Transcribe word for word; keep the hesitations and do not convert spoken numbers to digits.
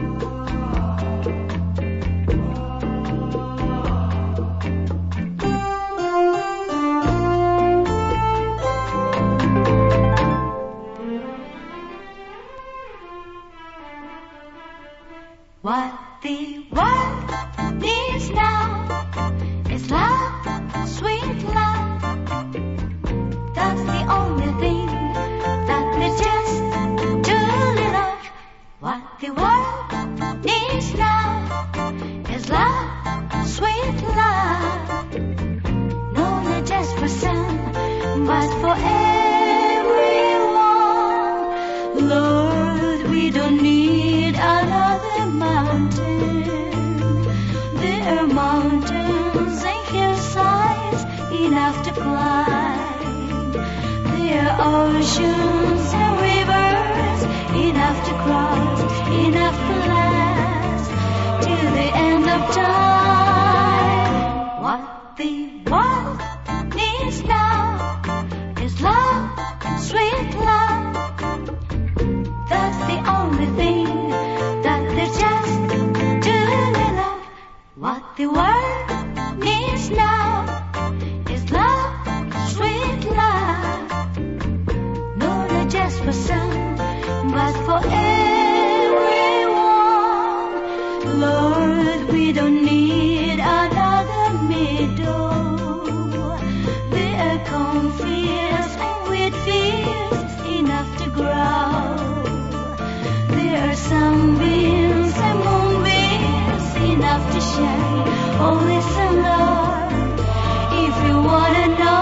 What the world needs now is love, sweet love. That's the only thing that they just truly love. What the world needs now is love, sweet love. No, not just for some, but for everyone. Lord, we don't need another mountain. There are mountains and hillsides enough to climb. There are oceans and rivers enough to cross, enough to last till the end of time. What the world needs now is love, sweet love. That's the only thing that they just truly love. What the world needs now is love, sweet love. No, not just for some, but for everyone. Lord, we don't need another meadow. There are cornfields and wheat fields enough to grow. There are sunbeams and moonbeams enough to shine. Oh, listen, Lord, if you wanna know